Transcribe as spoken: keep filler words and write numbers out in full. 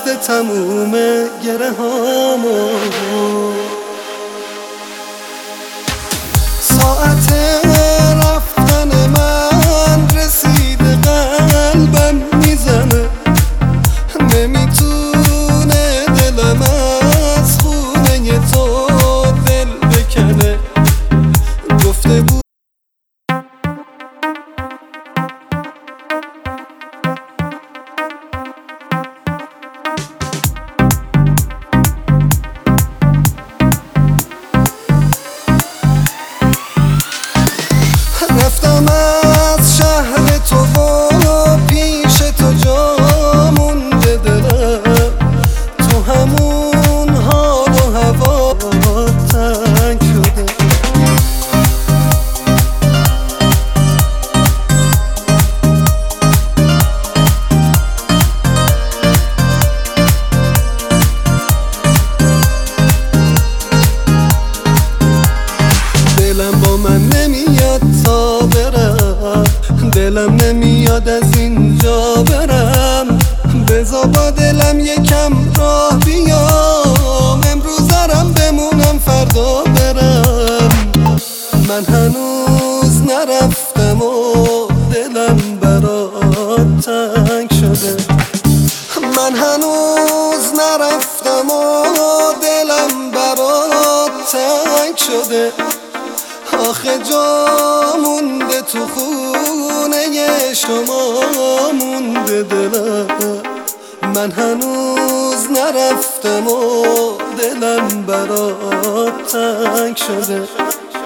بسته تموم گره هامو. ساعت رفتن من رسیده، قلبم میزنه، نمیتونه دلم از خونه تو دل بکنه. گفته بود رفتم از شهر تو و پیش تو جا مونده دلم، تو همون حال و هوا تنگ شده. دلم با من نمیاد تا برم، دلم نمیاد از اینجا برم. بذار با دلم یکم راه بیام، امروز دارم بمونم فردا برم. من هنوز نرفتم و دلم برات تنگ شده. من هنوز نرفتم و دلم برات تنگ شده. آخه جا مونده تو خونه شما مونده دلم. من هنوز نرفتم و دلم برات تنگ شده.